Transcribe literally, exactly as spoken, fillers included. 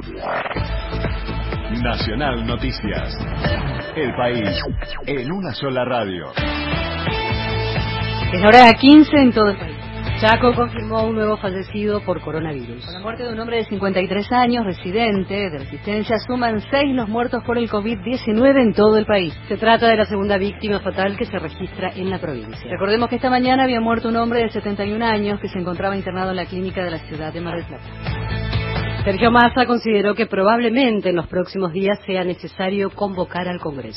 Nacional Noticias. El país en una sola radio. Es la hora quince en todo el país. Chaco confirmó un nuevo fallecido por coronavirus. Con la muerte de un hombre de cincuenta y tres años, residente de Resistencia, suman seis los muertos por el COVID diecinueve en todo el país. Se trata de la segunda víctima fatal que se registra en la provincia. Recordemos que esta mañana había muerto un hombre de setenta y un años que se encontraba internado en la clínica de la ciudad de Mar del Plata. Sergio Massa consideró que probablemente en los próximos días sea necesario convocar al Congreso.